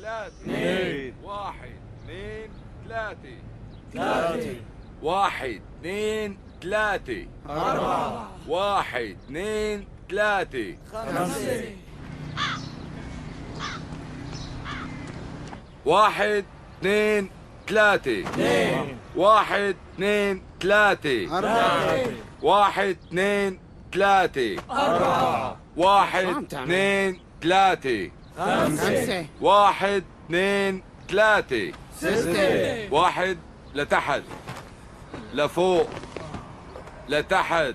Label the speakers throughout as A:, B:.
A: اثنين.
B: واحد اثنين ثلاثة.
A: 3
B: واحد اثنين ثلاثة.
A: 4
B: واحد اثنين ثلاثة.
A: 5
B: واحد اثنين ثلاثة.
A: 2
B: واحد اثنين ثلاثة.
A: 3
B: واحد اثنين ثلاثة.
A: 4
B: واحد اثنين ثلاثة.
A: 5
B: واحد اثنين ثلاثة.
A: 6
B: واحد لتحت لفوق لتحت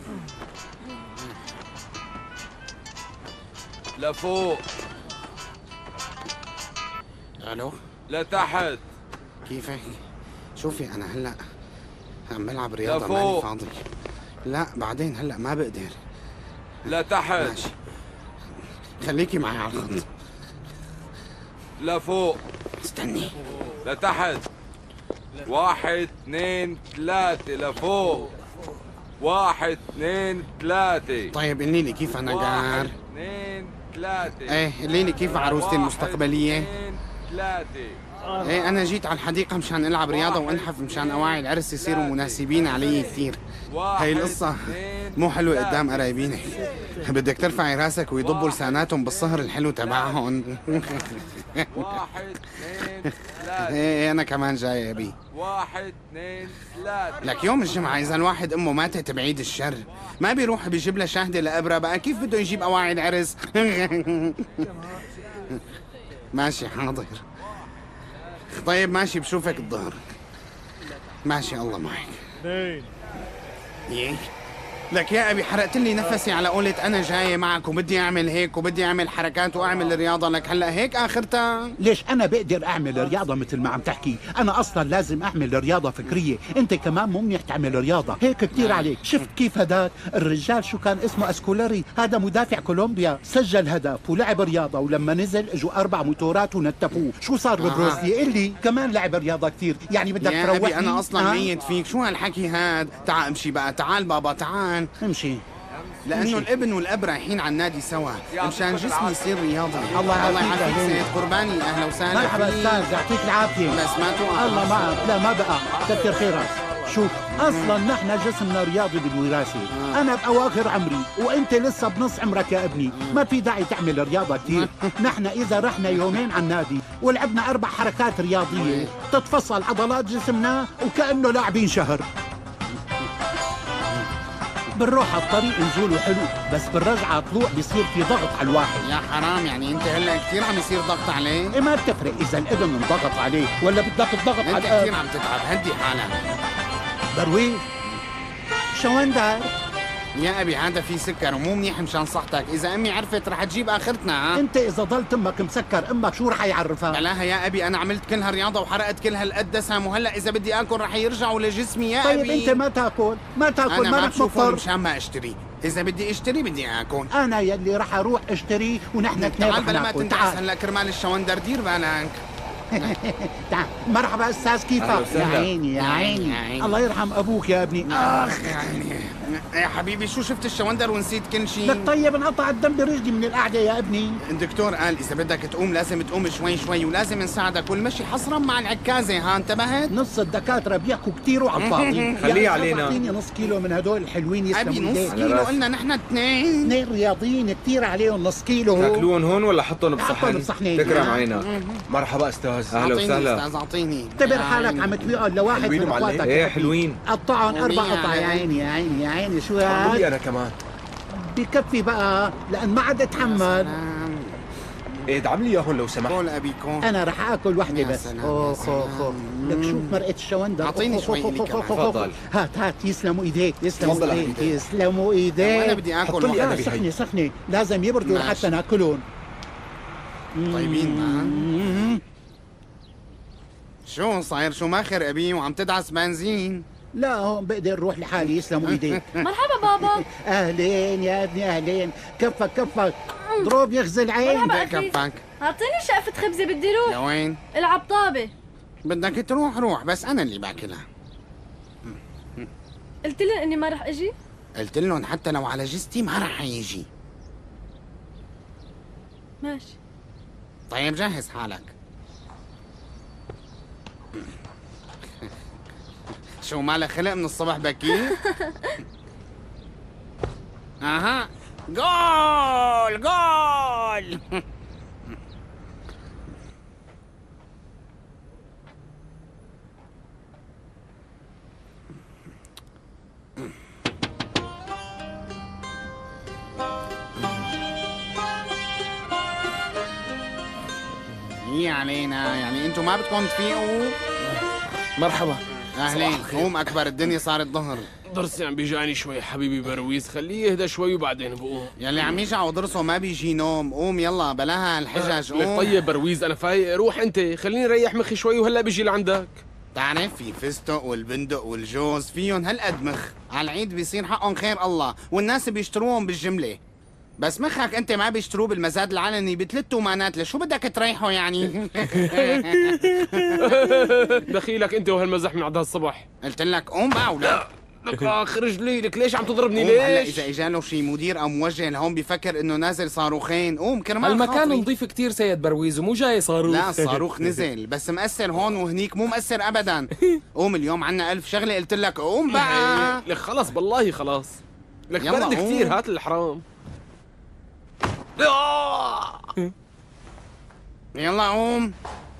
B: لفوق
C: الو،
B: لتحت
C: كيفك؟ شوفي انا هلا عم بلعب رياضه
B: لفوق.
C: ماني فاضي. لا بعدين هلا ما بقدر.
B: لتحت
C: ماشي، خليكي معي على الخط.
B: لفوق
C: استني.
B: لتحت. واحد اثنين ثلاثة لفوق. واحد اثنين ثلاثة.
C: طيب قولي لي كيف انا
B: واحد
C: قار؟
B: اثنين ثلاثة.
C: ايه قولي لي كيف عروستي المستقبليه؟
B: واحد اثنين ثلاثة.
C: ايه انا جيت على الحديقه مشان العب رياضه وانحف مشان اواعي العرس يصيروا مناسبين علي كثير. هاي القصه مو حلوه قدام قرايبينك. بدك ترفعي راسك ويضبوا لساناتهم بالصهر الحلو تبعهم.
B: واحد اثنين ثلاثة.
C: ايه انا كمان جاي يا بي.
B: واحد اثنين ثلاثة.
C: لك يوم الجمعة إذا الواحد أمه ماتت بعيد الشر ما بيروح بيجيب لها شاهدة لأبرة، بقى كيف بده يجيب أواعي العرس؟ ماشي حاضر. طيب ماشي، بشوفك الظهر. ماشي الله معك.
A: 2
C: إيه؟ لك يا أبي حرقت لي نفسي على قولة أنا جاي معك وبدي أعمل هيك وبدي أعمل حركات وأعمل رياضة. لك هلأ هيك آخرتها؟
D: ليش انا بقدر اعمل رياضه مثل ما عم تحكي؟ انا اصلا لازم اعمل رياضه فكريه، انت كمان مو منيح تعمل رياضه، هيك كثير عليك. شفت كيف هداك الرجال شو كان اسمه اسكولاري، هذا مدافع كولومبيا، سجل هدف ولعب رياضه ولما نزل اجوا 4 موتورات ونتفوه، شو صار ببروسلي؟ اللي كمان لعب رياضه كثير، يعني بدك
C: يا
D: تروحني؟
C: أبي أنا أصلا ميت فيك، شو هالحكي هاد؟ تعال امشي بقى، تعال بابا تعال.
D: امشي.
C: لانه الابن والاب رايحين على النادي سوا مشان جسمي يصير رياضي.
D: الله يعافيك
C: يعافيك
D: أهلين.
C: سيد قرباني، اهلا وسهلا
D: مرحبا
C: فيك.
D: استاذ، يعطيك العافيه.
C: بس ما توقف.
D: الله معك. لا ما بقى، كثر خيرك. شوف اصلا نحن جسمنا رياضي بالوراثه، انا باواخر عمري وانت لسه بنص عمرك يا ابني، ما في داعي تعمل رياضه كثير. نحن اذا رحنا يومين على النادي ولعبنا 4 حركات رياضيه تتفصل عضلات جسمنا وكانه لاعبين شهر. بنروح على الطريق نزوله حلو، بس بالرجعه طلوع بيصير في ضغط على الواحد.
C: يا حرام، يعني انت هلا كثير عم يصير ضغط عليه؟
D: إيه ما بتفرق اذا الابن انضغط عليه ولا بدك تضغط
C: انت
D: على
C: كثير
D: الاب.
C: عم تتعب، هدي حالك.
D: بروي شو وندر؟
C: يا ابي هذا في سكر ومو منيح مشان صحتك، اذا امي عرفت رح تجيب اخرتنا. ها
D: انت اذا ضلت امك مسكر امك شو رح يعرفها؟
C: بلاها يا ابي، انا عملت كل هالرياضه وحرقت كل هالقد دسم، وهلا اذا بدي اكل رح يرجعوا لجسمي يا
D: طيب
C: ابي.
D: انت ما تاكل
C: انا
D: ما
C: ما
D: رح
C: بشوفهم
D: تفطر.
C: مشان ما اشتري، اذا بدي اشتري بدي اكل.
D: انا يلي رح اروح اشتري ونحن اثنين
C: تعال
D: رح
C: بلا ما
D: ناكل.
C: تنتعس
D: تعال
C: هلا كرمال الشوندر، دير بالك.
D: تعال. مرحبا استاذ، كيفك؟ يا عيني يا عيني.
C: يا عيني.
D: الله يرحم ابوك يا ابني. اخ
C: يعني يا حبيبي شو شفت الشوندر ونسيت كل شيء؟
D: لك طيب انقطع الدم برجلي من القعده يا ابني.
C: الدكتور قال اذا بدك تقوم لازم تقوم شوي شوي ولازم نساعدك، والمشي حصرا مع العكازه. ها انتبهت؟
D: نص الدكاتره بيحكوا كثير وعلى الفاضي.
A: خليه علينا.
D: اعطيني نص كيلو من هدول الحلوين
C: ابي
D: يسلموا
C: نص
D: ايديك.
C: كيلو، قلنا نحن اثنين.
D: اثنين رياضيين كثير عليهم نص كيلو.
A: تاكلون هون ولا حطهم
D: حطهم
A: بصحن؟
D: بصحنين.
A: تكرم عينك. مرحبا استاذ. اهلا
C: اعطيني
A: وسهلا.
C: استاذ اعطيني.
D: اعتبر حالك عم تبيعهم لواحد
A: حلوين
D: من
A: ومعلقين.
D: اخواتك.
A: ايه حلوين.
D: قطعهم 4
C: حلوين
D: قطع. يا عيني يا عيني يا عيني. شو
A: اعملوا لي
D: هاد؟
A: انا كمان.
D: بكفي بقى لان ما عاد اتحمل.
C: سلام.
A: ايه ادعم لي اياهم لو سمحت.
C: قول ابي كون.
D: انا رح اكل وحده
C: يا
D: بس.
C: سلام، يا
D: اوخ اوخ اوخ.
C: سلام.
D: لك شوف مرقه الشوندر.
C: أعطيني
D: أوخ،
C: شوي
D: أوخ،
C: إلي
D: أوخ،
C: كمان.
D: أوخ، أوخ.
A: تفضل.
D: هات يسلموا ايديك يسلموا
A: تفضل
D: ايديك
A: حبيبي.
D: يسلموا
C: وانا
D: ايديك.
C: بدي
A: حط
C: اكل
A: لي
C: واحد.
A: أنا
D: لا
A: بهي.
D: سخنه لازم يبردوا
C: ماشي.
D: حتى ناكلهم.
C: طيبين ما شو صاير؟ شو ماخر ابي وعم تدعس بنزين؟
D: لا هون بقدر اروح لحالي. يسلموا ايديك.
E: مرحبا بابا.
D: اهلين يا ابني اهلين. كفك كفك. ضروب يغزل عين.
E: مرحبا
C: بدك
E: أخي.
C: كفك.
E: اعطيني شقفة خبزة بدي روح
C: لوين؟
E: العب طابة.
C: بدك تروح روح، بس انا اللي باكلها.
E: قلت لهم اني ما رح اجي.
C: قلت لهم حتى لو على جستي ما رح يجي.
E: ماشي.
C: طيب جهز حالك. شو مالك خلق من الصبح بكي؟ اها جول جول. ايه علينا يعني انتوا ما بدكم تفيقوا؟
F: مرحبا.
C: اهلين. قوم اكبر، الدنيا صارت ظهر.
F: ضرسي عم بيجاني شوي حبيبي برويز، خليه يهدى شوي وبعدين بقوم.
C: يلي عم يجع وضرسه ما بيجي نوم. قوم يلا بلاها الحجج.
F: لك
C: قوم.
F: طيب برويز انا فايق، روح انت خليني ريح مخي شوي وهلا بيجي لعندك.
C: تعرف في فستق والبندق والجوز فيهم هالقد مخ، على العيد بيصير حقهم خير الله، والناس بيشتروهم بالجمله. بس مخك انت ما بيشتروه بالمزاد العلني ب3 تومانات، لشو بدك تريحه يعني؟
F: دخيلك انت وهالمزح من عند هالصبح.
C: قلت لك قوم بقى ولا
F: لك اخ رجلي، لك ليش عم تضربني
C: قوم. هلا
F: ليش؟
C: اذا اجى له شي مدير او موجه لهون بيفكر انه نازل صاروخين. قوم كرمال
G: المكان
C: خاطري.
G: نظيف كتير سيد برويز ومو جاي صاروخ.
C: لا الصاروخ نزل بس مأثر هون وهنيك مو مأثر ابدا. قوم اليوم عنا 1000 شغله، قلت لك قوم بقى.
F: لك خلص بالله خلاص، لك
C: يلا
F: برد
C: قوم.
F: كتير، هات الحرام.
C: يلا قوم.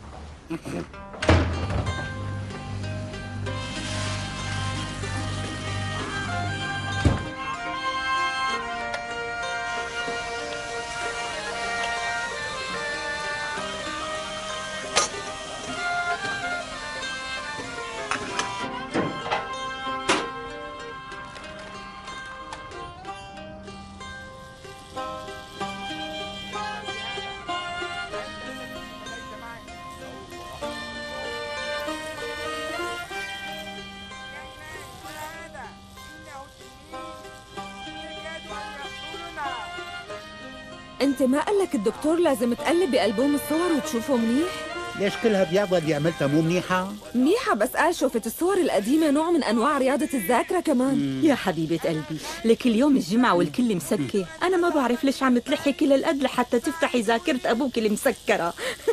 H: انت ما قالك الدكتور لازم تقلب بألبوم الصور وتشوفه منيح؟
D: ليش كل هالرياضة اللي عملتها مو منيحة؟
H: منيحة، بس قال شوفت الصور القديمة نوع من أنواع رياضة الذاكرة كمان.
I: يا حبيبة قلبي، لك اليوم الجمعة والكل مسكة، أنا ما بعرف ليش عم تلحي كل القد لحتى تفتحي ذاكرة أبوك اللي مسكرة.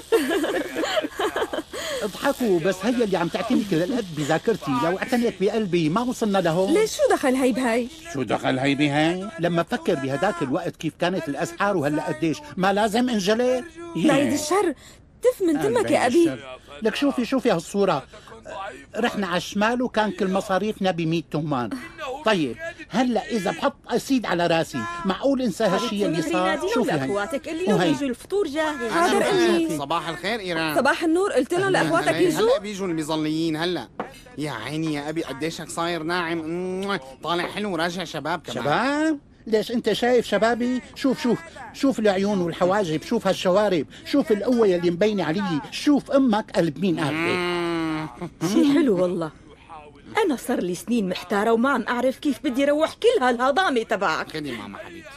D: اضحكوا بس، هي اللي عم تعتني كل القد بذاكرتي، لو اعتنيت بقلبي ما وصلنا لهون.
H: ليش شو دخل هي بهي؟
C: شو دخل هي بهي؟
D: لما بفكر بهداك الوقت كيف كانت الأسعار وهلا قديش، ما لازم انجلي؟
H: بعيد الشر، تف من تمك يا أبي.
D: لك شوفي هالصورة، رحنا على الشمال وكان كل مصاريفنا ب100 تومان. طيب هلا إذا بحط أسيد على راسي، معقول انسى هالشيء اللي صار؟ شوفي هي
I: لأخواتك اللي لو بيجوا الفطور جاهز.
H: حاضر أمي.
C: صباح الخير إيران.
H: صباح النور، قلت لهم لأخواتك يجوا؟
C: هلا بيجوا المظليين هلا. يا عيني يا أبي قديشك صاير ناعم، طالع حلو وراجع شباب كمان.
D: شباب؟ ليش انت شايف شبابي؟ شوف العيون والحواجب، شوف هالشوارب، شوف القوة اللي مبينة علي، شوف امك قلب مين قلبك.
I: شي حلو والله. أنا صار لي سنين محتارة وما عم أعرف كيف بدي أروح كل هالهضامة تبعك.
C: خدي ماما حبيبتي.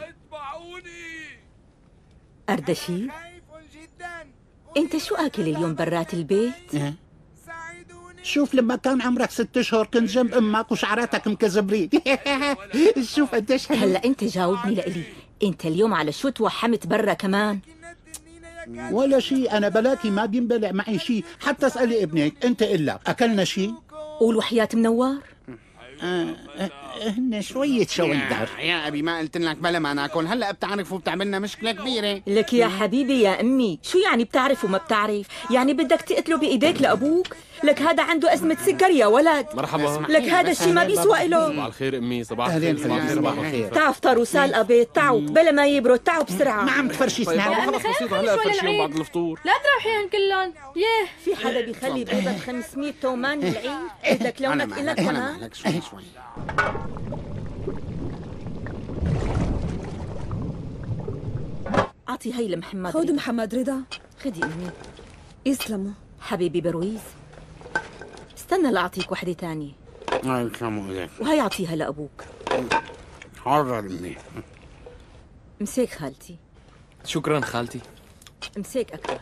I: أردشي، أنت شو آكل اليوم برات البيت؟
D: شوف لما كان عمرك 6 أشهر كنت جنب امك وشعراتك مكزبرين. شوف قديش حلو.
I: هلا أنت جاوبني لإلي، أنت اليوم على شو توحمت برا كمان؟
D: ولا شيء، انا بلاكي ما بينبلع معي شيء، حتى اسالي ابنك انت إلا اكلنا شيء؟
I: قول وحياة منوار.
D: هن شوية شوندر.
C: يا أبي ما قلت لك بلا ما ناكل، هلا بتعرفوا بتعملنا مشكلة كبيرة.
I: لك يا حبيبي يا أمي، شو يعني بتعرف وما بتعرف؟ يعني بدك تقتله بإيديك لأبوك؟ لك هذا عنده أزمة سكر يا ولد.
F: مرحبا.
I: لك هذا الشيء ما بيسوى له.
F: صباح الخير امي. صباح
D: أهلين
F: الخير. صباح
D: حبيبي،
F: الخير.
D: صباح الخير.
I: تعا افطروا سال بيت، تعوا بلا ما يبرد، تعوا بسرعة.
D: ما عم تفرشي
F: طيب
D: سنان.
F: خلص بسيطة، هلا
E: شوي
F: فرشيهم
E: للعيد.
F: بعد الفطور.
E: لا تروحيهم كلهم. ياه،
I: في حدا بيخلي بيضة ب500 تومان للعيد؟ بدك لونك إلك
C: أنا
I: كمان؟
C: مالك شوي.
I: أعطي هي لمحمد.
H: خود
I: رضا.
H: محمد رضا.
I: خدي أمي.
H: يسلموا.
I: حبيبي برويز، استنى لأعطيك وحدة تانية،
C: الله يكرمه إليك.
I: وهي أعطيها لأبوك.
C: حاضر أمي.
I: امسك خالتي،
G: شكرا خالتي.
I: امسك أكبر.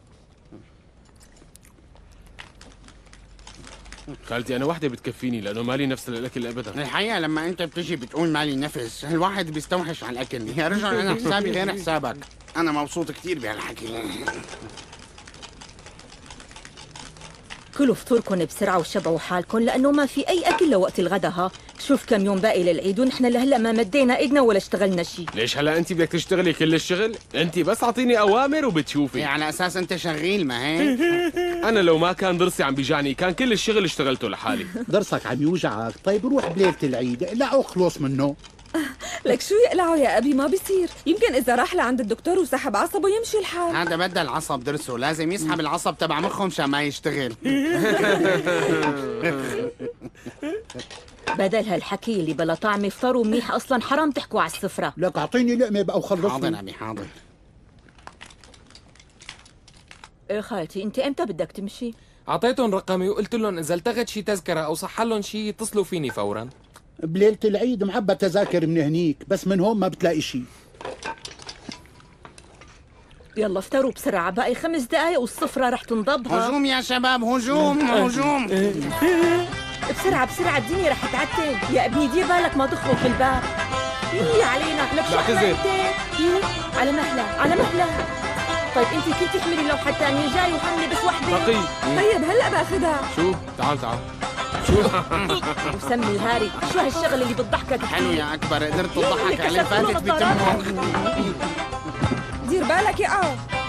F: خالتي انا وحده بتكفيني لانه مالي نفس الاكل ابدا.
C: الحقيقة لما أنت بتجي بتقول مالي نفس، الواحد بيستوحش على الأكل. يا رجل أنا حسابي غير حسابك. أنا مبسوط كتير بهالحكي.
I: كلوا فطوركم بسرعة وشبعوا حالكم لأنه ما في أي أكل لوقت الغدا. ها شوف كم يوم باقي للعيد ونحن لهلا ما مدينا إيدنا ولا اشتغلنا شيء.
F: ليش هلا انت بدك تشتغلي كل الشغل؟ انت بس اعطيني اوامر وبتشوفي.
C: على اساس انت شغيل ما هيك؟
F: انا لو ما كان ضرسي عم بيجعني كان كل الشغل اشتغلته لحالي.
D: ضرسك عم يوجعك؟ طيب روح بليلة العيد اقلعه وخلص منه.
H: لك شو يقلعه يا أبي؟ ما بيصير. يمكن إذا راح لعند الدكتور وسحب عصبه يمشي الحال.
C: هذا بدل عصب ضرسه، لازم يسحب العصب تبع مخه مشان ما يشتغل.
I: بدل هالحكي اللي بلا طعم افطروا منيح، أصلا حرام تحكوا على السفرة.
D: لك أعطيني لقمة بقى وخلصني.
C: حاضر أبي حاضر.
I: إيه خالتي أنت إمتى بدك تمشي؟
G: أعطيتهم رقمي وقلت لهم إذا التغت شي تذكرة أو صح لهم شي يتصلوا فيني فورا.
D: بليلة العيد معبى تذاكر من هنيك، بس من هون ما بتلاقي شيء.
I: يلا افطروا بسرعة، باقي 5 دقايق والسفرة رح تنضبها.
C: هجوم يا شباب، هجوم هجوم.
I: بسرعة بسرعة الدنيا رح تعتم. يا ابني دير بالك ما تخرج في الباب. يي علينا لك شو
F: بعتذر.
I: على مهلة على مهلة. طيب انت كنت تحملي لوحة ثانية جاي وحملي بس وحدة.
F: بقي
H: طيب هلا باخذها.
F: شو تعال تعال.
I: وسمي الهاري شو هالشغل اللي بتضحكك؟
C: حلو يا أكبر، قدرت تضحك عليه فاتت بتمه.
H: دير بالك يا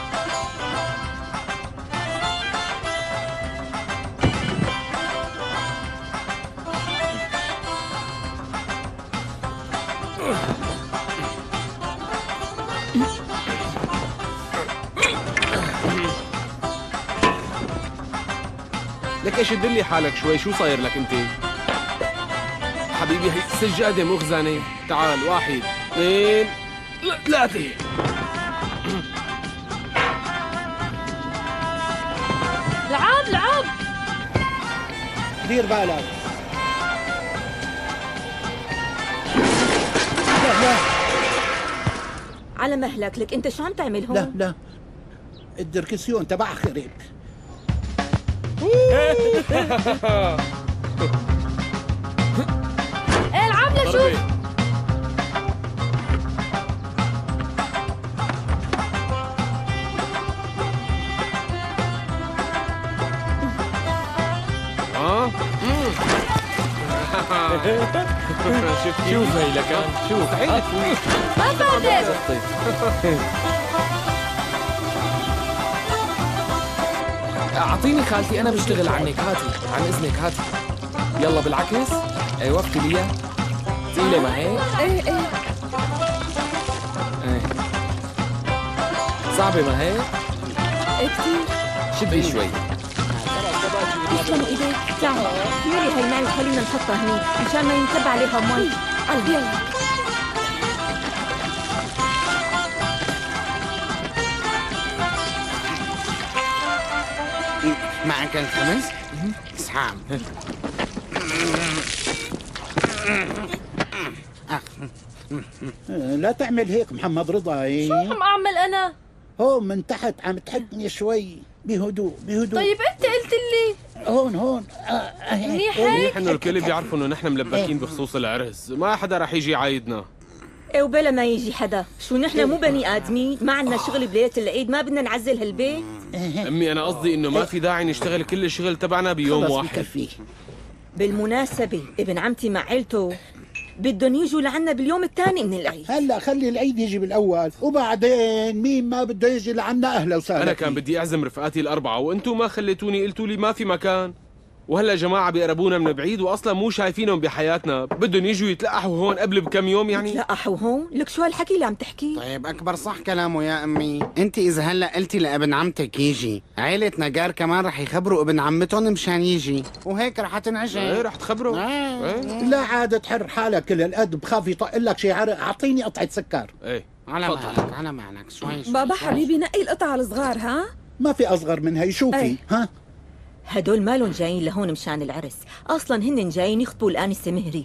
F: لك ايش تدلي حالك شوي، شو صاير لك انت؟ حبيبي هي سجادة مخزنة. تعال 1 2 3.
E: لعاب لعاب.
D: دير بالك. لا
I: على مهلك. لك انت شو عم تعمل هون؟
D: لا لا، الدركسيون تبع خرب.
E: ايه لعاب لشوف.
F: شوف هي لك، شوف عينك فويك.
E: ما فاتت.
G: أعطيني خالتي أنا بشتغل عنك. هاتي عن إذنك هاتي. يلا بالعكس. أيوة وقفي لي. تقيلة ما هيك؟
H: ايه ايه
G: إيه. صعبة ما هيك؟
H: ايه كثير.
G: شدي شوي.
I: يسلموا ايديك. تعالي احملي هاي معي وخلينا نحطها هنيك مشان ما ينكب عليها مي. يلا
C: معك الخمس؟ اسحاب.
D: لا تعمل هيك محمد رضا.
E: شو عم أعمل أنا؟
D: هون من تحت عم تحكني شوي، بهدوء بهدوء.
E: طيب أنت قلت لي
D: هون
E: منيح
F: منيح
E: هيك.
F: انه الكل بيعرفوا انه نحن ملبكين بخصوص العرس، ما حدا رح يجي يعايدنا.
I: ايه وبلا ما يجي حدا. شو نحن مو بني ادمين؟ ما عنا شغل بليلة العيد؟ ما بدنا نعزل هالبيت؟
F: امي انا قصدي انه ما في داعي نشتغل كل الشغل تبعنا بيوم
D: خلص
F: واحد.
D: بكفي.
I: بالمناسبة ابن عمتي مع عيلته بدهم يجوا لعنا باليوم الثاني من العيد.
D: هلا خلي العيد يجي بالاول وبعدين مين ما بده يجي لعنا اهلا وسهلا.
F: انا كان بدي اعزم رفقاتي الاربعه وانتم ما خليتوني، قلتوا لي ما في مكان. وهلا جماعه بيقربونا من بعيد واصلا مو شايفينهم بحياتنا، بدهم يجوا يتلقحوا هون قبل بكم يوم يعني.
I: تلقحوا هون؟ لك شو هالحكي اللي عم تحكيه؟
C: طيب أكبر صح كلامه يا أمي. أنت إذا هلأ قلتي لابن عمتك يجي، عيلة نجار كمان رح يخبروا ابن عمتهم مشان يجي، وهيك رح تنعجل.
F: ايه رح تخبروا.
C: إيه.
D: لا عاد تحر حالك كل القد، بخاف يطق لك شي عرق. اعطيني قطعه سكر.
F: ايه
C: على
F: تفضل.
C: مهلك على مهلك شوي.
H: بابا حبيبي نقي القطع الصغار. ها
D: ما في اصغر من هي. شوفي
H: أي.
D: ها
I: هدول مالهم جايين لهون مشان العرس، اصلا هن جايين يخطبوا الانسة مهري.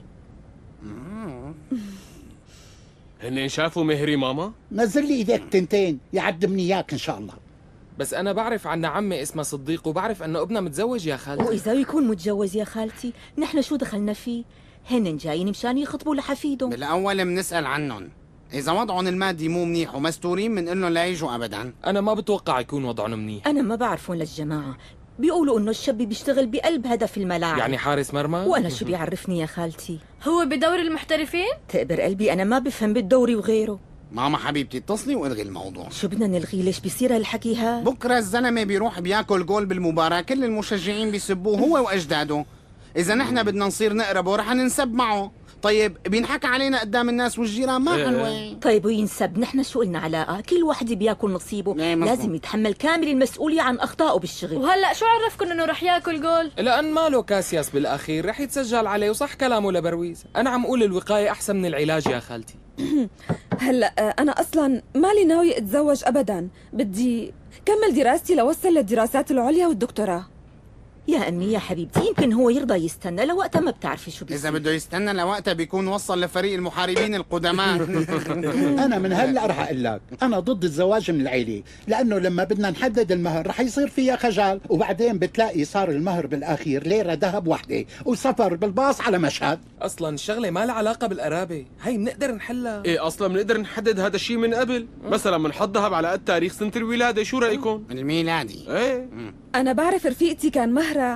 F: هن شافوا مهري ماما؟
D: نزل لي ايديك تنتين يعدمني اياك ان شاء الله.
G: بس أنا بعرف عنا عمي اسمها صديق وبعرف أنه ابنها متزوج يا خالتي.
I: واذا يكون متجوز يا خالتي نحن شو دخلنا فيه؟ هن جايين مشان يخطبوا لحفيدهم.
C: بالأول بنسأل عنهم، إذا وضعهم المادي مو منيح ومستورين بنقول لهم لا يجوا أبدا.
G: أنا ما بتوقع يكون وضعهم منيح.
I: انا ما بعرفهم للجماعة، بيقولوا انه الشاب بيشتغل بقلب هدف الملاعب.
G: يعني حارس مرمى؟
I: وانا شو بيعرفني يا خالتي؟
E: هو بدور المحترفين؟
I: تقبر قلبي انا ما بفهم بالدوري وغيره.
C: ماما حبيبتي اتصلي والغي الموضوع.
I: شو بدنا نلغي؟ ليش بيصير هالحكي هاد؟
C: بكره الزلمه بيروح بياكل جول بالمباراه، كل المشجعين بيسبوه هو واجداده. اذا نحن بدنا نصير نقربه رح ننسب معه. طيب بينحكى علينا قدام الناس والجيران، ما حلوه.
I: طيب وينسب؟ نحن شو قلنا علاقه؟ كل واحد بياكل نصيبه، لازم يتحمل كامل المسؤوليه عن اخطائه بالشغل.
E: وهلا شو عرفكم انه رح ياكل جول؟
G: لأن ماله كاسياس بالأخير رح يتسجل عليه، وصح كلامه لبرويز. أنا عم أقول الوقاية أحسن من العلاج يا خالتي.
H: هلا أنا أصلا مالي ناوي أتزوج أبدا، بدي كمل دراستي لوصل للدراسات العليا والدكتوراه.
I: يا أمي يا حبيبتي يمكن هو يرضى يستنى لوقتها، ما بتعرفي شو بيصير.
C: اذا بده يستنى لوقتها بيكون وصل لفريق المحاربين القدماء.
D: انا من هلا رح اقول لك انا ضد الزواج من العيله، لانه لما بدنا نحدد المهر رح يصير فيها خجل، وبعدين بتلاقي صار المهر بالاخير ليره ذهب وحده وسفر بالباص على مشهد.
G: أصلا الشغلة ما لها علاقة بالقرابة، هي بنقدر نحلها.
F: ايه اصلا بنقدر نحدد هذا الشيء من قبل، مثلا بنحط ذهب على قد تاريخ سنة الولادة، شو رأيكم؟
C: الميلادي.
F: ايه
H: أنا بعرف رفيقتي كان مهرها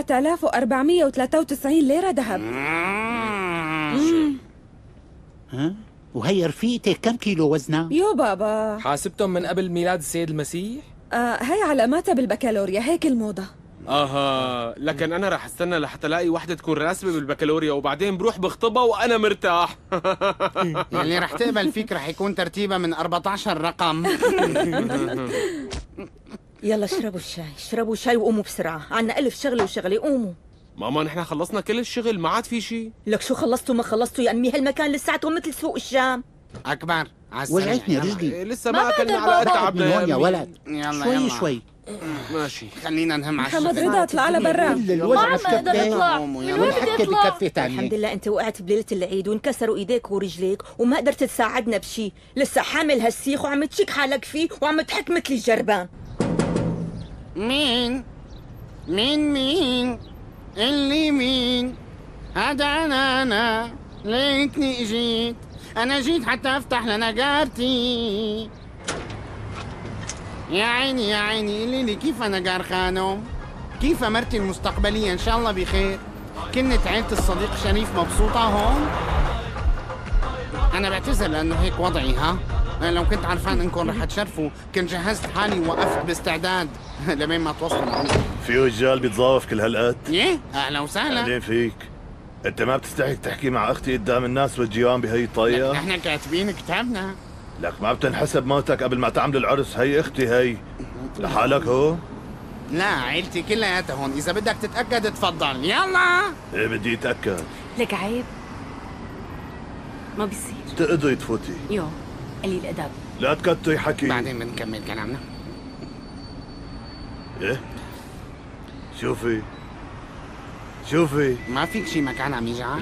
H: 7493 ليرة ذهب.
D: ها؟ وهي رفيقتك كم كيلو وزنها؟
H: يو بابا
G: حاسبتم من قبل ميلاد السيد المسيح؟
H: هي علاماتها بالبكالوريا، هيك الموضة.
F: لكن انا رح استنى لحتى الاقي وحده تكون راسبه بالبكالوريا، وبعدين بروح بخطبها وانا مرتاح.
C: اللي رح تقبل فيك رح يكون ترتيبها من 14 رقم.
I: يلا اشربوا الشاي، اشربوا شاي وقوموا بسرعة، عنا ألف شغلة وشغلة، قوموا.
F: ماما نحن خلصنا كل الشغل، ما عاد في شيء.
I: لك شو خلصتوا ما خلصتوا يا أمي؟ هالمكان لساته مثل سوق الشام.
C: أكبر
D: وجعتني رجلي.
F: لسه ما اكلنا على قد تعبنا
D: من هون يا ولد.
C: يلا
D: شوي
C: يلا.
D: شوي.
F: ماشي
C: خلينا نهم على
H: محمد رضا اطلع لبرا.
E: ما عم اقدر اطلع، من وين بدي
D: والحكي
E: اطلع؟
D: بكفي تانية.
I: الحمد لله انت وقعت بليلة العيد وانكسروا ايديك ورجليك وما قدرت تساعدنا بشي، لسه حامل هالسيخ وعم تشك حالك فيه وعم تحك مثل الجربان.
C: مين اللي مين؟ هذا انا ليتني جيت، انا جيت حتى افتح لنجارتي. يا عيني يا عيني، قولي لي كيف نجار خانم؟ كيف مرتي المستقبلية؟ ان شاء الله بخير. كنت عيلة الصديق شريف مبسوطة هون؟ انا بعتذر لانه هيك وضعي. ها أنا لو كنت عرفان انكم رح تشرفوا كنت جهزت حالي ووقفت باستعداد لبين ما توصلوا.
J: في رجال بيتظاهر كل هالقد؟
C: ايه اهلا وسهلا.
J: بعدين فيك انت ما بتستحي تحكي مع اختي قدام الناس والجيران بهي الطريقه؟
C: نحن كاتبين كتابنا.
J: لك ما بتنحسب موتك قبل ما تعمل العرس. هي اختي هي لحالك هو؟
C: لا عيلتي كلياتها هون، اذا بدك تتاكد تفضل. يلا.
J: ايه بدي اتاكد.
K: لك عيب ما بيصير.
J: تقدري تفوتي.
K: يو قليل ادب.
J: لا تكتري حكي.
C: بعدين بنكمل كلامنا.
J: ايه شوفي
C: ما فيك شي مكان عم يجعل؟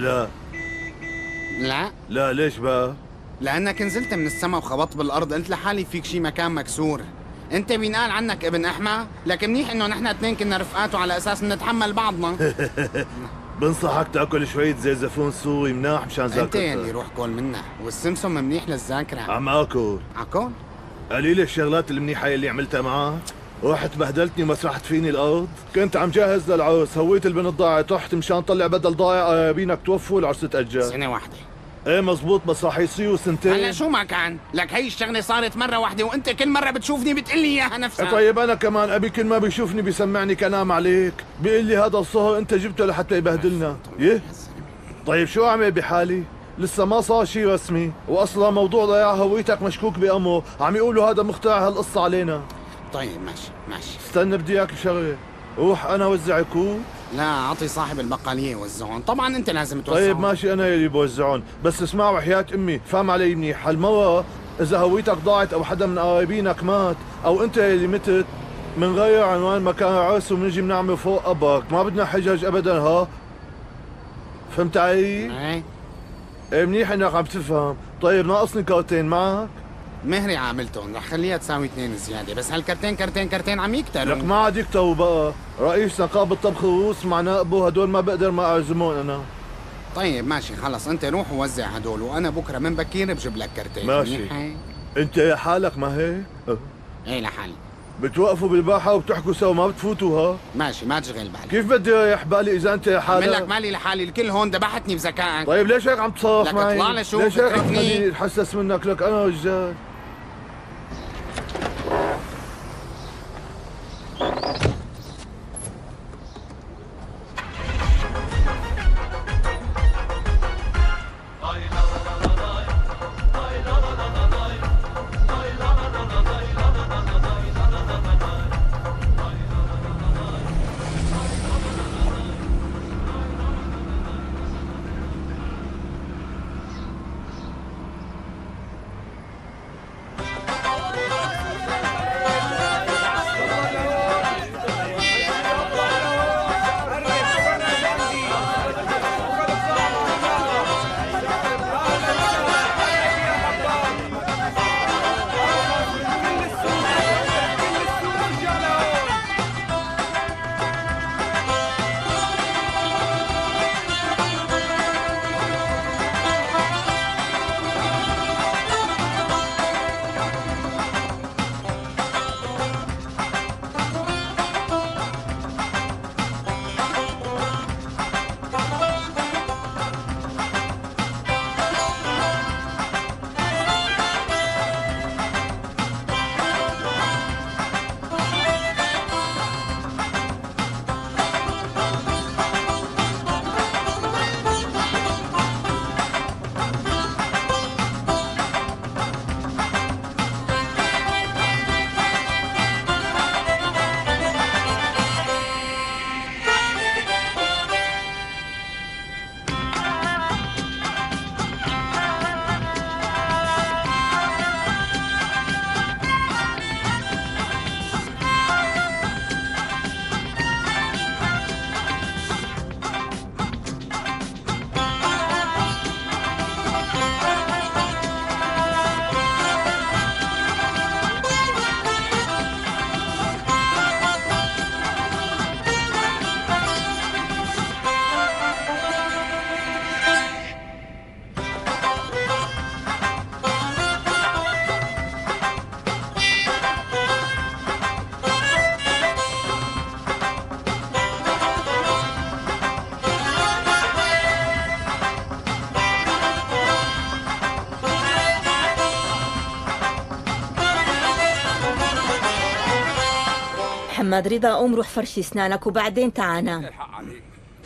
C: لا
J: ليش بقى؟
C: لانك نزلت من السما وخبطت بالارض، قلت لحالي فيك شي مكان مكسور. انت بينقال عنك ابن احمى، لك منيح انه نحن اثنين كنا رفقات وعلى اساس نتحمل بعضنا.
J: بنصحك تاكل شوية زيت زيتون سوري مناح مشان ذاكرتك.
C: انت يلي روح كل منه، والسمسم منيح للذاكرة.
J: عم اكل. قليل الشغلات المنيحة اللي عملتها معك. رحت بهدلتني ومسحت فيني الارض، كنت عم جهز للعرس، هويت البنت ضاعت، رحت مشان طلع بدل ضايع قرايبينك توفوا العرس تأجل.
C: سنة واحدة.
J: ايه مزبوط، بس رح يصيروا سنتين.
C: هلا شو ما كان، لك هي الشغلة صارت مرة واحدة وانت كل مرة بتشوفني بتقلي اياها نفسها.
J: طيب انا كمان ابي كل ما بيشوفني بيسمعني كلام عليك، بيقول لي هذا الصهر انت جبته لحتى يبهدلنا. يه طيب شو اعمل بحالي؟ لسه ما صار شيء رسمي، واصلا موضوع ضياع هويتك مشكوك بامره، عم يقولوا هذا مخترع هالقصة علينا.
C: طيب ماشي
J: استنى بدي اياك بشغله، روح انا وزع كوب.
C: لا اعطي صاحب البقاليه يوزعون، طبعا انت لازم توزعون.
J: طيب ماشي انا يلي بوزعون، بس اسمعوا حياة امي، فهم علي منيح، هالمرة اذا هويتك ضاعت او حدا من قرايبينك مات او انت يلي متت، منغير عنوان مكان العرس وبنجي بنعمل فوق قبرك، ما بدنا حجج ابدا. ها فهمت علي؟ ايه منيح انك عم تفهم. طيب ناقصني كارتين معك؟
C: مهري عاملتهم، رح خليها تساوي 2 زياده، بس هالكرتين عم يكتروا.
J: لك ما عاد يكتروا بقى، رئيس نقابة طبخ الروس مع نائبه هدول ما بقدر ما اعزمهم انا.
C: طيب ماشي خلص، انت روح ووزع هدول وانا بكره من بكير بجيب لك كرتين.
J: ماشي. انت حالك ما هيك؟
C: ايه لحالي.
J: بتوقفوا بالباحة وبتحكوا سوا ما بتفوتوا ها؟
C: ماشي ما تشغل بالك.
J: كيف بدي اريح بالي اذا انت حالك؟
C: عمل لك مالي لحالي، الكل هون ذبحتني بذكائك.
J: طيب ليش هيك عم تصرف معي؟
C: لك اطلع لشوف،
J: ليش هيك عم
C: اتركني.
J: تخليني اتحسس منك؟ لك انا رجال.
I: محمد رضا قوم روح فرشي اسنانك وبعدين تعال نام.
B: الحق عليك،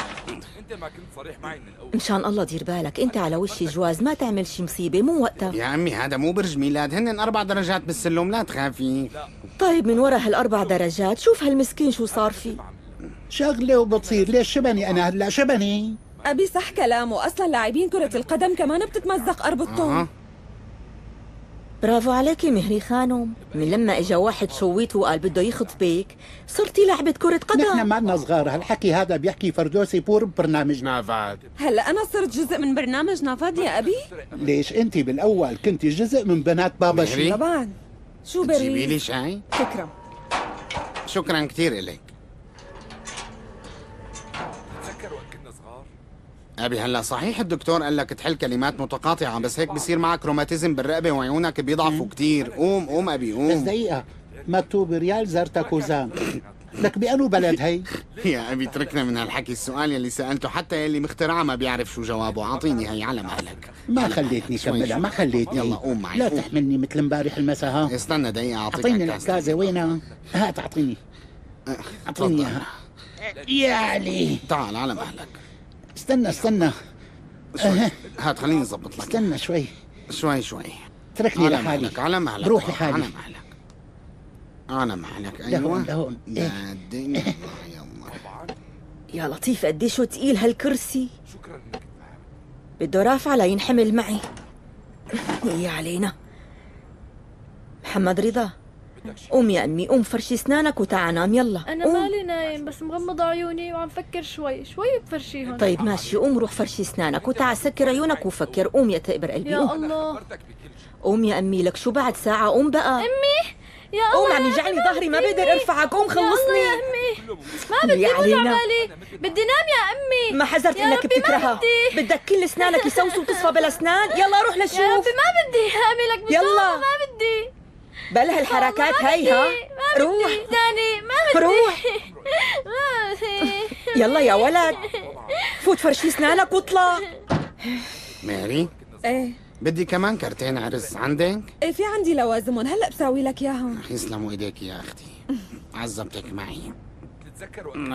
B: انت ما كنت صريح معي من الاول.
I: مشان الله دير بالك، انت على وش جواز، ما تعمل شي مصيبه مو وقتها.
C: يا امي هذا مو برج ميلاد، هن 4 درجات بالسلم، لا تخافي.
I: طيب من ورا هال4 درجات شوف هالمسكين شو صار فيه.
D: شغله وبتصير، ليش شبني انا هلا شبني؟
H: أبي صح كلامه، أصلا لاعبين كرة القدم كمان بتتمزق أربطتهم.
I: برافو عليكي مهري خانم، من لما اجا واحد شويت وقال بده يخطبك صرتي لعبة كرة قدم.
D: نحن مالنا صغار، هالحكي هذا بيحكي فردوسي بور ببرنامج
C: نافاد.
H: هلا أنا صرت جزء من برنامج نافاد يا أبي؟
D: ليش أنت بالأول كنت جزء من بنات بابا شي؟
H: طبعا. شو
C: تجيبي
H: بريد؟
C: لي شاي؟
H: شكرا.
C: شكرا كثير إليك.
B: تتذكر وقت كنا صغار؟
C: أبي هلا صحيح الدكتور قال لك تحل كلمات متقاطعة، بس هيك بصير معك روماتيزم بالرقبة وعيونك بيضعفوا كثير. قوم قوم أبي قوم.
D: بس دقيقة، مكتوب ريال زرتكوزان، لك بأنو بلد هي؟
C: يا أبي تركنا من هالحكي، السؤال يلي سألته حتى يلي مخترعه ما بيعرف شو جوابه، أعطيني هي على مهلك.
D: ما خليتني كملها، ما خليتني.
C: يلا قوم معي.
D: لا تحملني مثل امبارح المساء ها.
C: استنى دقيقة أعطيك
D: أعطيني
C: عكاز.
D: العكازة وينها؟ هات أعطيني. أعطيني إياها. يا علي
C: تعال على مهلك.
D: استنى
C: شوي. هات خليني أظبط لك.
D: استنى شوي
C: شوي
D: تركني
C: على
D: لحالي.
C: مهلك على مهلك.
D: بروح لحالي.
C: على مهلك على مهلك.
D: لهون
C: أيوة
D: لهون.
C: بعدين يلا.
I: يا لطيف قديشو تقيل هالكرسي،
B: شكرا انك
I: بده رافع لينحمل معي. يا علينا. محمد رضا قوم يا امي، قوم فرشي اسنانك وتعال نام يلا.
E: أنا
I: قوم.
E: مالي نايم، بس مغمض عيوني وعم فكر شوي بفرشيهم.
I: طيب ماشي، قوم روح فرشي اسنانك وتعال سكر عيونك وفكر. قوم يا تقبر قلبي
E: يا
I: قوم.
E: الله.
I: قوم يا امي، لك شو بعد ساعة، قوم بقى.
E: أمي يا الله،
I: قوم عم يوجعني ظهري ما بقدر ارفعك، قوم خلصني.
E: يا أمي ما بدي
I: يا علينا.
E: بالي، بدي نام يا أمي.
I: ما حذرت
E: يا
I: انك
E: ربي ما
I: بتكرهها،
E: بدي.
I: بدك كل اسنانك يسوسوا وتصفى بلا اسنان. يلا روح لشوف.
E: يا ربي ما بدي، أمي لك بالله
I: يلا.
E: ما بدي.
I: بلا هالحركات هاي ها. روح
E: داني ما بدي.
I: روح
E: ما بدي.
I: يلا يا ولد، فوت فرشي اسنانك واطلع.
C: ماري،
H: ايه
C: بدي كمان كرتين عرس عندك؟
H: ايه في عندي لوازمهم، هلا بساوي لك اياهم.
C: يسلموا ايديك يا اختي، عذبتك معي.
B: تتذكر وقت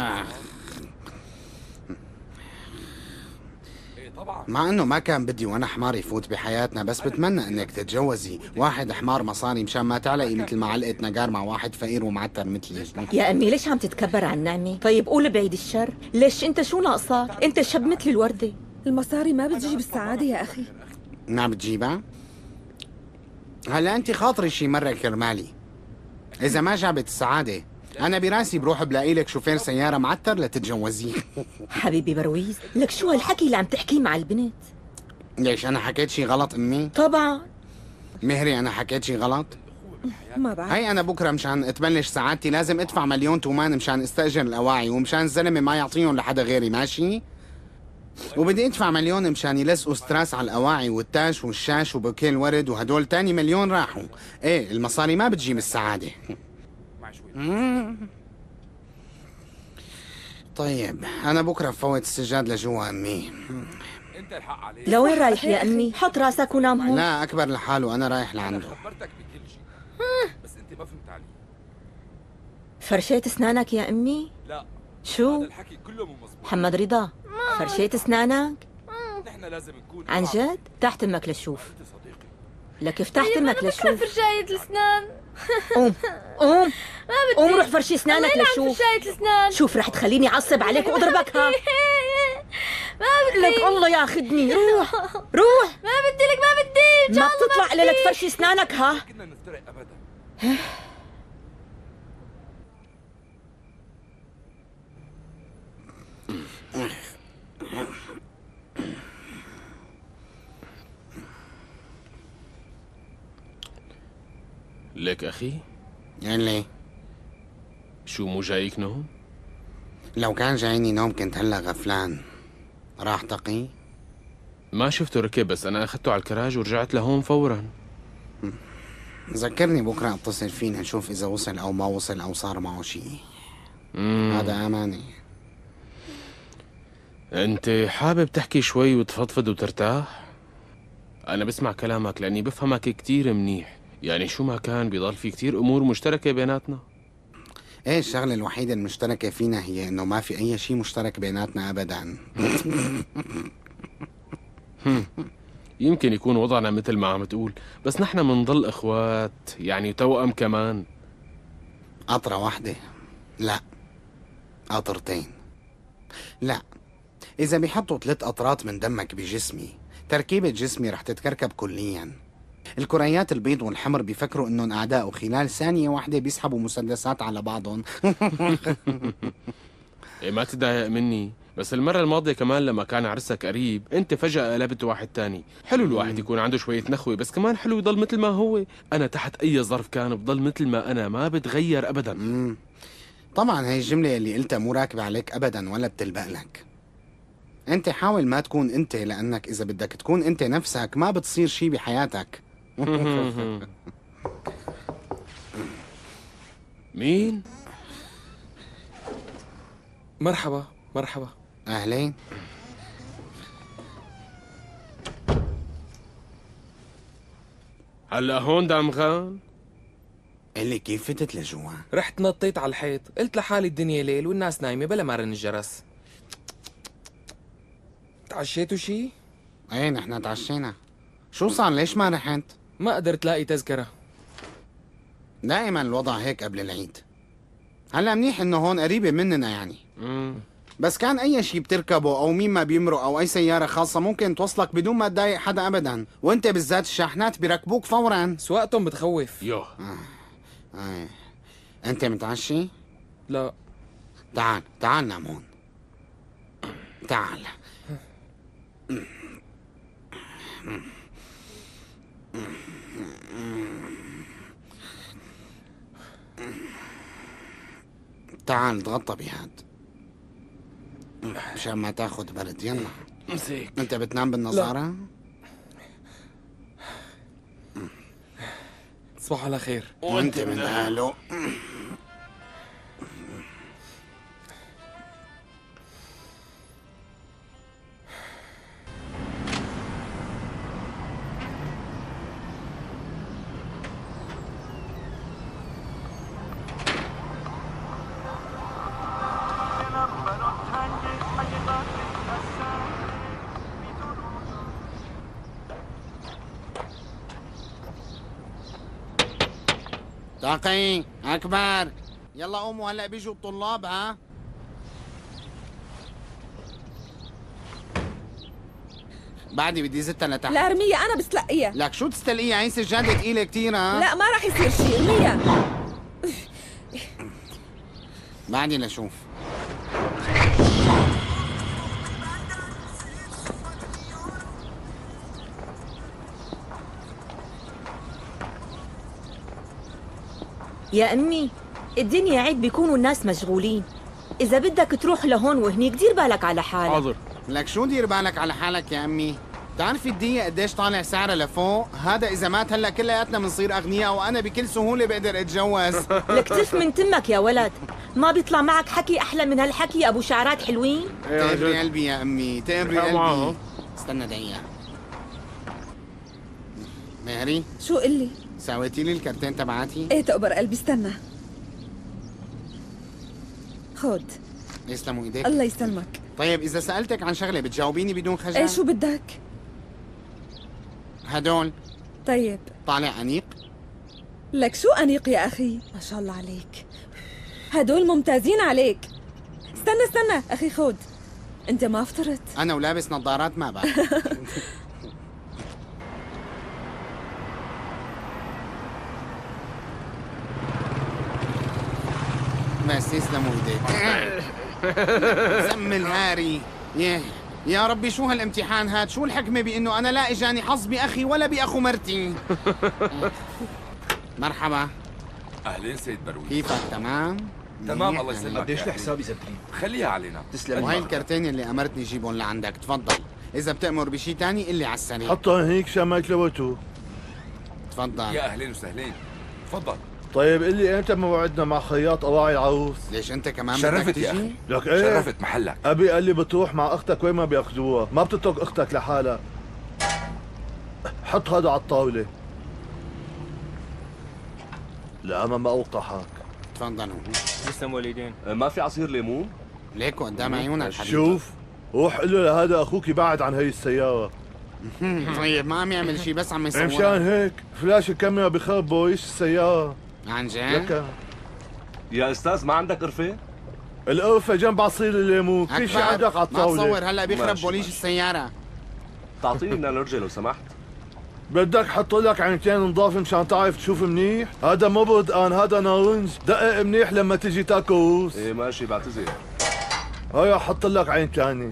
B: طبعا.
C: مع انه ما كان بدي وانا حمار يفوت بحياتنا، بس بتمنى انك تتجوزي واحد حمار مصاري مشان ما تعلقي مثل ما علقت نجار مع واحد فقير ومعتر مثلي.
I: يا امي ليش عم تتكبر عن نعمة؟ طيب قول بعيد الشر، ليش انت شو ناقصك؟ انت شب مثل الوردة.
H: المصاري ما بتجيب السعادة يا اخي.
C: ما بتجيبها؟ هلا انت خاطري شي مرة كرمالي، اذا ما جابت السعادة انا براسي بروح بلاقي لك شوفير سيارة معتر لتتجوزيه.
I: حبيبي برويز، لك شو هالحكي اللي عم تحكيه مع البنت؟
C: ليش انا حكيت شي غلط امي؟
I: طبعا.
C: مهري انا حكيت شي غلط؟
H: ما بعرف.
C: هي انا بكره مشان تبلش سعادتي لازم ادفع 1,000,000 تومان مشان استاجر الاواعي، ومشان الزلمه ما يعطيهم لحدا غيري، ماشي؟ وبدي ادفع 1,000,000 مشان يلزقوا ستراس على الاواعي والتاج والشاش وبوكيه الورد، وهدول تاني 1,000,000 راحوا. ايه المصاري ما بتجيب السعاده. طيب انا بكره بفوت السجاد لجوا امي.
B: انت الحق عليك.
I: لوين رايح يا امي؟ حط راسك ونام هون.
C: لا اكبر لحاله، انا رايح لعنده.
B: خبرتك بكل شيء بس انت ما فهمت علي.
I: فرشيت اسنانك يا امي؟
B: لا
I: شو؟
B: هذا الحكي كله مو مزبوط.
I: محمد رضا، فرشيت اسنانك؟
B: نحن لازم نكون
I: عن جد؟ افتح تمك لشوف.
B: انت صديقي.
I: لك افتح تمك لشوف.
E: فرشاية الاسنان.
I: قوم قوم
E: ما بدي.
I: قوم روح فرشي اسنانك لشوف.
E: فرشاية الاسنان.
I: شوف رح تخليني اعصب عليك واضربك ها.
E: ما بدي.
I: لك الله ياخذني. روح روح.
E: ما بدي لك ما بدي. إن شاء
I: ما
E: الله
I: بتطلع
E: بدي.
I: الا لك فرشي اسنانك ها.
B: كنا نفترق ابدا.
F: لك أخي
C: يعني
F: شو مو جايك نوم؟
C: لو كان جايني نوم كنت هلا غفلان. راح تقي؟
F: ما شفته ركب، بس أنا أخذته على الكراج ورجعت لهون فورا.
C: ذكرني بكره اتصل فينا نشوف اذا وصل او ما وصل او صار معه شيء. هذا اماني.
F: أنت حابب تحكي شوي وتفضفض وترتاح؟ أنا بسمع كلامك لأني بفهمك كتير منيح، يعني شو ما كان بيضل في كتير أمور مشتركة بيناتنا.
C: ايه الشغلة الوحيدة المشتركة فينا هي انه ما في اي شيء مشترك بيناتنا ابدا.
F: يمكن يكون وضعنا مثل ما عم تقول، بس نحن منضل اخوات، يعني توأم كمان.
C: قطرة واحدة؟ لا، قطرتين. لا، إذا بيحطوا 3 قطرات من دمك بجسمي تركيبة جسمي رح تتكركب كليا. الكريات البيض والحمر بيفكروا انهم اعداء وخلال ثانية واحدة بيسحبوا مسدسات على بعضهم.
F: إيه ما تضايق مني، بس المرة الماضية كمان لما كان عرسك قريب انت فجأة قلبت واحد تاني. حلو الواحد يكون عنده شوية نخوة، بس كمان حلو يضل مثل ما هو. انا تحت اي ظرف كان بضل مثل ما انا، ما بتغير ابدا.
C: طبعا هاي الجملة اللي قلتها مو راكبة عليك ابدا ولا بتلبق لك. انت حاول ما تكون انت، لانك اذا بدك تكون انت نفسك ما بتصير شي بحياتك.
F: مين؟
G: مرحبا مرحبا.
C: اهلين.
F: هلا هون دامغان؟
C: اللي كيف فتت لجوا؟
G: رحت نطيت على الحيط، قلت لحالي الدنيا ليل والناس نايمة بلا ما رن الجرس. تعشيتوا شي؟
C: ايه نحن تعشينا. شو صار ليش ما رحت؟
G: ما قدرت لاقي تذكرة.
C: دائما الوضع هيك قبل العيد. هلا منيح انه هون قريبة مننا يعني. بس كان اي شيء بتركبه او مين ما بيمرق او اي سيارة خاصة ممكن توصلك بدون ما تضايق حدا ابدا، وانت بالذات الشاحنات بيركبوك فورا.
G: سواقتهم بتخوف.
F: يوه.
C: انت متعشي؟
G: لا.
C: تعال نام هون. تعال. تعال تغطى بهاد مشان ما تاخذ برد. يلا
F: امسك.
C: انت بتنام بالنظارة؟
G: تصبح على خير.
C: وانت من اهله. طاقي اكبر، يلا قوموا هلا بيجوا الطلاب. ها بعدي بدي زتها لتحت.
H: لا ارميها، انا بستلقيها.
C: لك شو تستلقيها؟ هي سجاده ثقيله كثير. ها
H: لا ما راح يصير شيء، ارميها.
C: بعدي لشوف.
I: يا أمي الدنيا عيد بيكونوا الناس مشغولين. إذا بدك تروح لهون وهنيك دير بالك على حالك.
F: حاضر.
C: لك شو دير بالك على حالك يا أمي؟ بتعرفي الدقيقة قديش طالع سعرها لفوق؟ هذا إذا مات هلا كلياتنا بنصير أغنياء وأنا بكل سهولة بقدر أتجوز.
I: لك تف من تمك يا ولد، ما بيطلع معك حكي أحلى من هالحكي يا أبو شعرات حلوين؟
C: تقبري قلبي يا أمي، تقبري قلبي. استنى دقيقة. مهري
H: شو قلي؟
C: سويتي لي الكرتين تبعاتي؟
H: ايه تقبر قلبي، استنى. خود.
C: يسلموا ايديك.
H: الله يسلمك.
C: طيب إذا سألتك عن شغلة بتجاوبيني بدون خجل؟
H: ايه شو بدك؟
C: هدول.
H: طيب.
C: طالع أنيق؟
H: لك شو أنيق يا أخي؟ ما شاء الله عليك. هدول ممتازين عليك. استنى أخي خود. أنت ما فطرت؟
C: أنا ولابس نظارات ما بعرف. بس يسلموا ايديك. زمل هاري. يا ربي شو هالامتحان هاد؟ شو الحكمة بانه انا لا اجاني حظ باخي ولا باخو مرتي؟ مرحبا.
B: اهلين سيد برويز.
C: كيفك؟ تمام؟
B: تمام الله يسلمك.
A: قديش الحساب اذا بتريد؟
B: خليها علينا.
A: تسلم.
C: وهي الكرتين اللي امرتني جيبهم لعندك، تفضل. اذا بتأمر بشي تاني قل لي على السريع.
J: حطهم هيك عشان ما يتلوثوا.
C: تفضل.
B: يا اهلين وسهلين. تفضل.
J: طيب قل لي امتى موعدنا مع خياط اواعي العروس؟
C: ليش انت كمان
B: شرفت
C: بدك
B: يا
C: تجي؟
B: اخي.
J: لك ايه؟
B: شرفت محلك.
J: ابي قال لي بتروح مع اختك وين ما بياخذوها، ما بتترك اختك لحالها. حط هذا على الطاولة. لا ما اوقحك.
C: تفضلوا.
L: تسلم والدين.
M: ما في عصير ليمون؟
C: ليكو قدام عيونك حبيبي.
J: شوف روح قل له لهذا اخوك يبعد عن هي السيارة.
C: طيب ما عم يعمل شيء بس عم يصور.
J: مشان هيك فلاش الكاميرا بخرب بويش السيارة.
C: عن جد؟
J: لك
M: يا استاذ ما عندك قرفة؟
J: القرفة جنب عصير الليمون، كل شيء عندك على الطاولة.
C: ما تصور هلا بيخرب بوليش السيارة.
M: تعطيني من الرجل لو سمحت.
J: بدك حط لك عينتين نضاف مشان تعرف تشوف منيح؟ هذا مو بردقان، هذا نارنج، دقق منيح لما تجي تاكل.
M: ايه ماشي بعتذر.
J: هيا حط لك عين ثانية.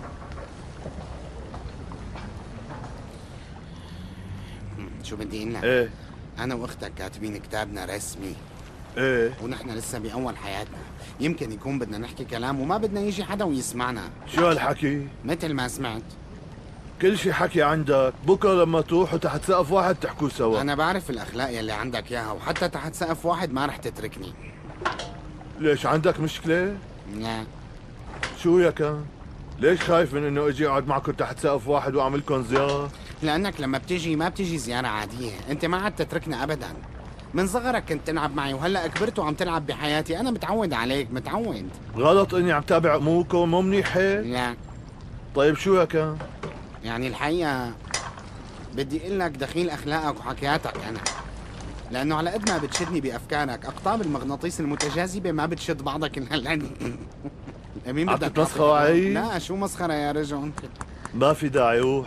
C: شو بدي اقول لك؟
J: ايه
C: أنا وأختك كاتبين كتابنا رسمي.
J: ايه
C: ونحن لسه بأول حياتنا، يمكن يكون بدنا نحكي كلام وما بدنا يجي حدا ويسمعنا.
J: شو هالحكي؟
C: مثل ما سمعت.
J: كل شي حكي عندك، بكره لما تروحوا تحت سقف واحد تحكوا سوا.
C: أنا بعرف الأخلاق يلي عندك إياها، وحتى تحت سقف واحد ما رح تتركني.
J: ليش عندك مشكلة؟
C: لا.
J: شو يا كان؟ ليش خايف من انه اجي اقعد معكم تحت سقف واحد واعملكم زيارة؟
C: لأنك لما بتيجي ما بتيجي زيارة عادية، أنت ما عاد تتركنا أبداً. من صغرك كنت تلعب معي وهلا كبرت وعم تلعب بحياتي، أنا متعود عليك، متعود.
J: غلط اني عم تابع اموركم، مو منيح هيك؟
C: لا.
J: طيب شو يا كان؟
C: يعني الحقيقة بدي اقول لك دخيل اخلاقك وحكياتك انا، لانه على قد ما بتشدني بافكارك، اقطاب المغناطيس المتجاذبه ما بتشد بعضها كل هالعند. مين بدك
J: تمسخر علي؟
C: لا شو مسخره يا رجل.
J: ما في داعي، روح.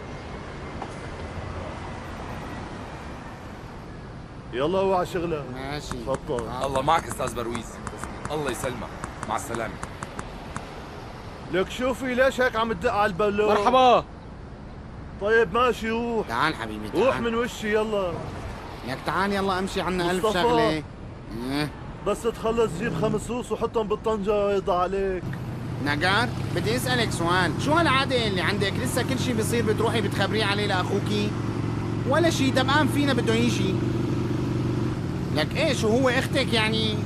J: يلا روح على شغلك.
C: ماشي.
J: تفضل.
B: الله معك استاذ برويز. الله يسلمك. مع السلامه.
J: لك شوفي ليش هيك عم تدق على البلو؟
F: مرحبا.
J: طيب ماشي روح.
C: تعال حبيبي تعال.
J: روح من وشي يلا.
C: لك تعال يلا امشي عنا ألف
J: مصطفى.
C: شغله.
J: بس تخلص جيب 5 روس وحطهم بالطنجرة يرضى عليك.
C: نجار بدي اسألك سؤال، شو هالعادة اللي عندك لسه كل شيء بصير بتروحي بتخبريه عليه لأخوكي؟ ولا شيء دبقان فينا بده يجي. لك ايش وهو اختك يعني؟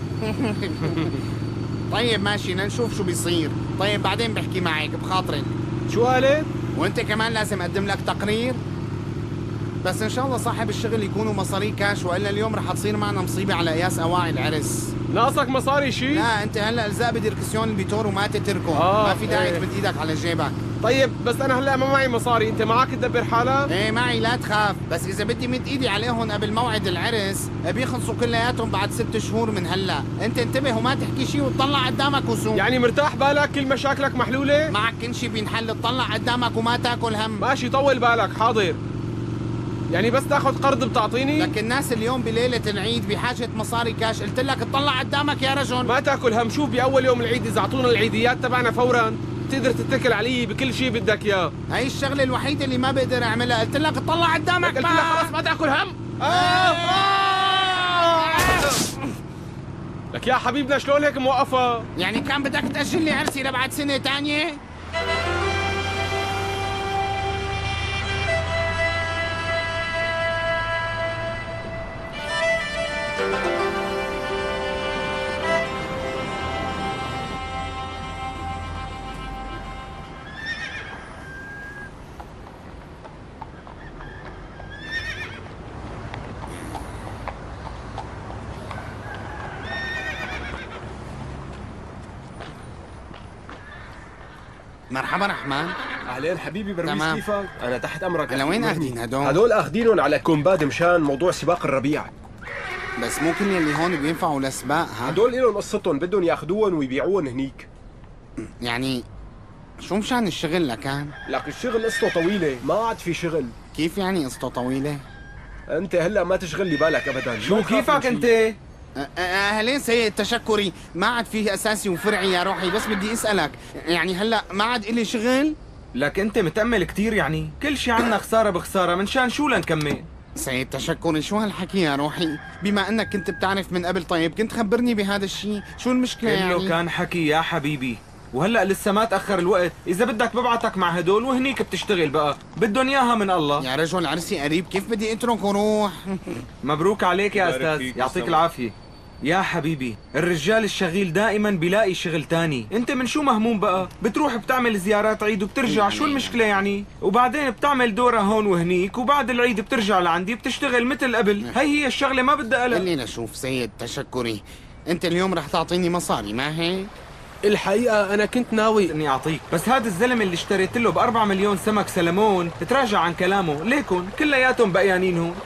C: طيب ماشي لنشوف شو بيصير. طيب بعدين بحكي معك بخاطرك.
A: شو قالت؟
C: وانت كمان لازم اقدم لك تقرير. بس ان شاء الله صاحب الشغل يكونوا مصاري كاش، والا اليوم رح تصير معنا مصيبه على قياس اواعي العرس.
F: ناقصك مصاري شي؟
C: لا انت هلا الزق بدركسيون البيتور وما تتركه. ما في داعي تمد ايدك على جيبك.
F: طيب بس انا هلا ما معي مصاري، انت معك تدبر حالك؟
C: ايه معي لا تخاف، بس اذا بدي مد ايدي عليهم قبل موعد العرس بيخلصوا كلياتهم بعد 6 شهور من هلا. انت انتبه وما تحكي شيء وتطلع قدامك وسوق.
F: يعني مرتاح بالك كل مشاكلك محلوله؟
C: معك كل شيء بينحل، تطلع قدامك وما تاكل هم.
F: ماشي طول بالك حاضر. يعني بس تاخذ قرض بتعطيني؟
C: لك الناس اليوم بليلة العيد بحاجة مصاري كاش، قلت لك تطلع قدامك يا رجل.
F: ما تاكل هم، شوف بأول يوم العيد إذا أعطونا العيديات تبعنا فورا تقدر تتكل علي بكل شيء بدك إياه.
C: هاي الشغلة الوحيدة اللي ما بقدر أعملها، قلت لك تطلع قدامك.
F: قلت لك خلاص ما تاكل هم. لك يا حبيبنا شلون هيك موقفة؟
C: يعني كان بدك تأجل لي عرسي لبعد سنة تانية؟ مرحبا رحمن.
A: اهلين حبيبي برويس،
C: تمام.
A: كيفك؟ انا تحت امرك.
C: لوين اخذين هدول؟
A: هدول اخذينهم على كومباد مشان موضوع سباق الربيع.
C: بس مو كل اللي هون بينفعوا لسباق. ها
A: هدول لهم قصتهم، بدهم ياخذوهم ويبيعوهم هنيك.
C: يعني شو مشان الشغل لكان؟
A: لك الشغل قصته طويله، ما عاد في شغل.
C: كيف يعني قصته طويله؟
A: انت هلا ما تشغل لي بالك ابدا.
B: شو كيفك انت؟
C: اهلين سيد تشكري، ما عاد فيه اساسي وفرعي يا روحي، بس بدي اسالك يعني هلا ما عاد الي شغل؟
B: لك انت متأمل كتير يعني، كل شي عنا خسارة بخسارة، منشان شو لنكمل؟
C: سيد تشكري شو هالحكي يا روحي؟ بما انك كنت بتعرف من قبل، طيب كنت خبرني بهذا الشيء، شو المشكلة يعني؟
B: كله كان حكي يا حبيبي، وهلا لسه ما تأخر الوقت، إذا بدك ببعتك مع هدول وهنيك بتشتغل بقى، بدهم إياها من الله.
C: يا رجل عرسي قريب، كيف بدي اترك وروح؟
B: مبروك عليك يا أستاذ، يعطيك العافية. يا حبيبي الرجال الشغيل دائما بيلاقي شغل تاني، انت من شو مهموم بقى؟ بتروح بتعمل زيارات عيد وبترجع، شو المشكلة يعني؟ وبعدين بتعمل دورة هون وهنيك، وبعد العيد بترجع لعندي بتشتغل مثل قبل، هي الشغلة ما بدها قلق.
C: خلينا نشوف سيد تشكري، انت اليوم رح تعطيني مصاري ما هيك؟
F: الحقيقة أنا كنت ناوي
B: إني أعطيك، بس هذا الزلمة اللي اشتريت له ب4 مليون سمك سلمون تراجع عن كلامه، ليكن كلياتهم بقيانين هون.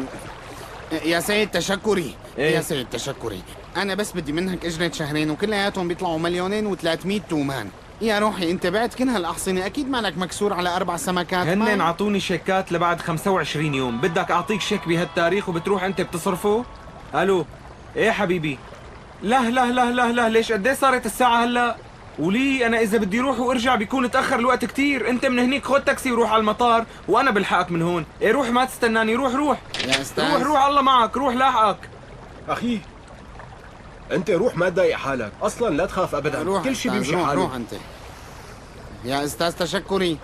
C: يا سيد تشكري،
B: إيه؟
C: يا سيد تشكري، أنا بس بدي منك أجرة شهرين وكلياتهم بيطلعوا 2,300,000 تومان. يا روحي أنت بعت كل هالأحصنة، أكيد مالك مكسور على 4 سمكات.
B: هن عطوني شيكات لبعد 25 يوم، بدك أعطيك شيك بهالتاريخ وبتروح أنت بتصرفه؟ ألو، إيه حبيبي؟ لا لا لا لا لا، ليش قد ايه صارت الساعة هلا؟ ولي أنا إذا بدي روح وأرجع بيكون تأخر الوقت كتير، أنت من هنيك خد تاكسي وروح على المطار وأنا بلحقك من هون، إيه روح ما تستناني، روح روح
C: يا أستاذ،
B: روح روح الله معك، روح لاحقك.
A: اخي انت روح ما تضايق حالك، اصلا لا تخاف ابدا،
C: روح
A: كل شيء بيمشي
C: روح
A: حاله.
C: روح أنت يا أستاذ تشكري.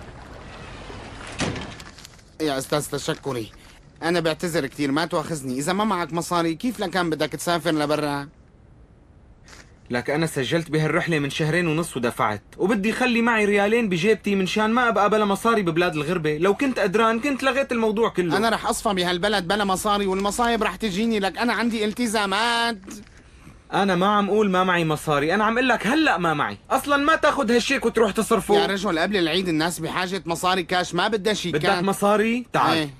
C: يا أستاذ تشكري، أنا بعتذر كثير، ما تواخذني، إذا ما معك مصاري كيف لكان بدك تسافر لبرا؟
B: لك أنا سجلت بهالرحلة من 2.5 شهر ودفعت، وبدي خلي معي ريالين بجيبتي منشان ما أبقى بلا مصاري ببلاد الغربة، لو كنت قدران كنت لغيت الموضوع كله.
C: أنا رح أصفى بهالبلد بلا مصاري، والمصايب رح تجيني، لك أنا عندي التزامات.
B: أنا ما عم أقول ما معي مصاري، أنا عم أقول لك هلأ ما معي، أصلا ما تاخذ هالشيك وتروح تصرفه.
C: يا رجل قبل العيد الناس بحاجة مصاري كاش، ما بدها شيكات.
B: بدك مصاري؟ تعال.
C: ايه.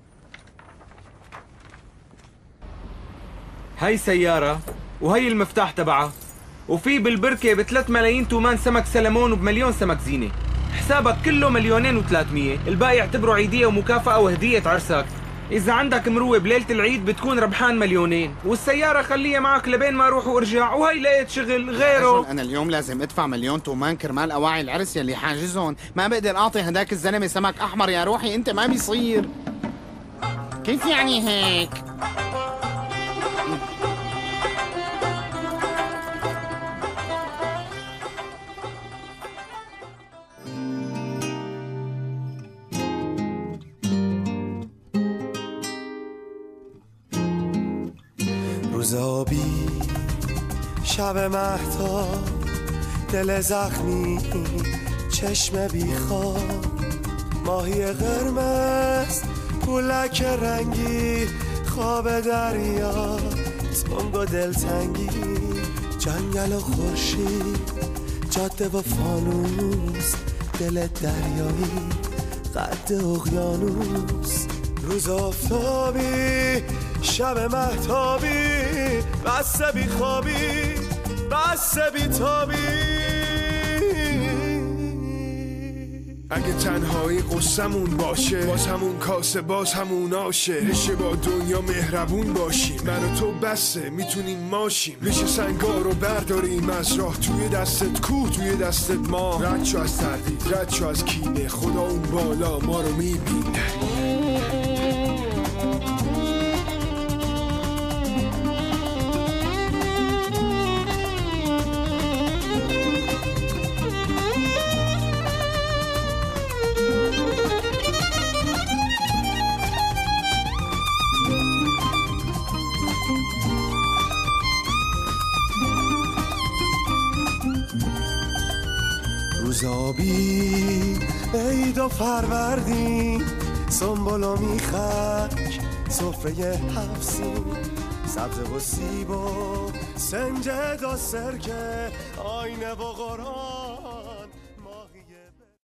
B: هاي سيارة وهي المفتاح تبعها، وفي بالبركة ب3 ملايين تومان سمك سلمون وب1,000,000 سمك زينة، حسابك كله 2,300,000، الباقي اعتبره عيدية ومكافأة وهدية عرسك. إذا عندك مروة بليلة العيد بتكون ربحان 2,000,000، والسيارة خليها معك لبين ما أروح وأرجع، وهي لقيت شغل غيره.
C: أنا اليوم لازم أدفع 1,000,000 تومان كرمال أواعي العرس يلي حاجزهم، ما بقدر أعطي هداك الزلمة سمك أحمر يا روحي، أنت ما بيصير. كيف يعني هيك؟
L: روز آبی شب مهتاب دل زخمی چشم بیخواب ماهی قرمز پولک رنگی خواب دریا تنگ و دلتنگی جنگل و خورشید جاده و فانوس دل دریایی قد اقیانوس روز آفتابی شب مهتابی بسته بی خوابی بسته بی تابی
N: اگه تنهایی قصمون باشه باز همون کاسه باز همون آشه میشه با دنیا مهربون باشیم من و تو بسته میتونیم ماشیم میشه سنگا رو برداریم از راه توی دستت کوه توی دستت ما رد شو از تردید رد شو از کینه خدا اون بالا ما رو میبینه
L: روزابی عید و فروردین سنبل و میخک سفره حفظین سبز و سیب و سنجد و سرکه آینه و قرآن